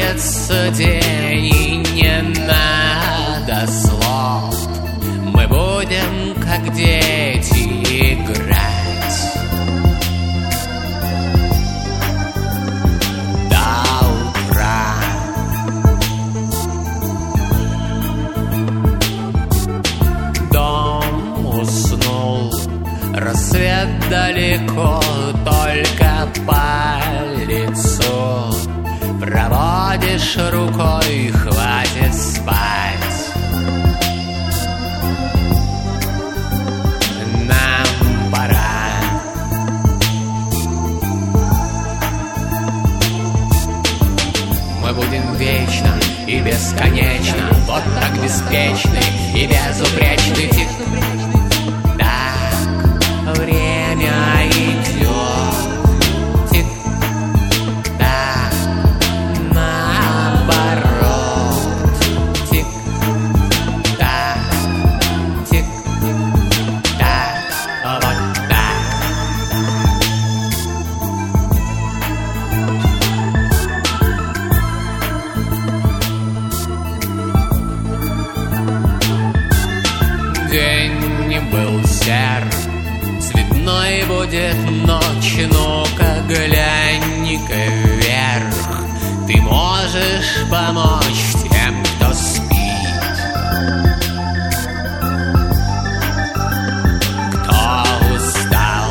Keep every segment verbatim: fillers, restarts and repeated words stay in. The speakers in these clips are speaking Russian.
Кончится день, и не надо слов. Мы будем, как дети, играть до утра. Дом уснул, рассвет далеко, только по лицу проводишь рукой, хватит спать. Нам пора. Мы будем вечно и бесконечно, вот так беспечны и безупречны. Так время идет. День был серр, цветной будет ночь. Ну-ка глянь-ка вверх, ты можешь помочь тем, кто спит, кто устал.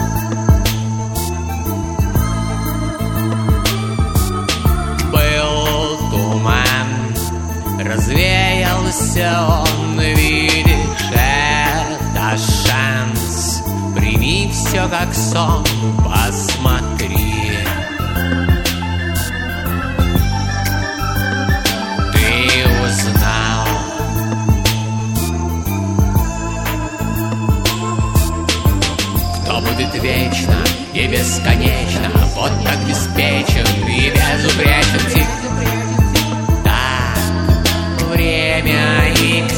Был туман, развеялся он, видишь, это шанс. Прими все как сон, посмотри. Ты узнал. Кто будет вечно и бесконечно, вот так беспечен и безупречен. Так время идет.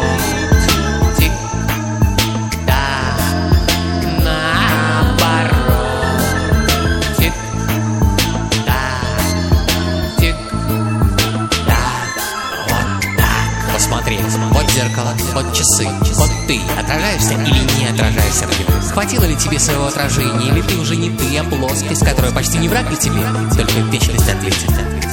Посмотри, вот зеркало, вот часы, вот ты отражаешься или не отражаешься в нем? Хватило ли тебе своего отражения, или ты уже не ты, а плоскость, которая почти не враг для тебе, только вечность ответит.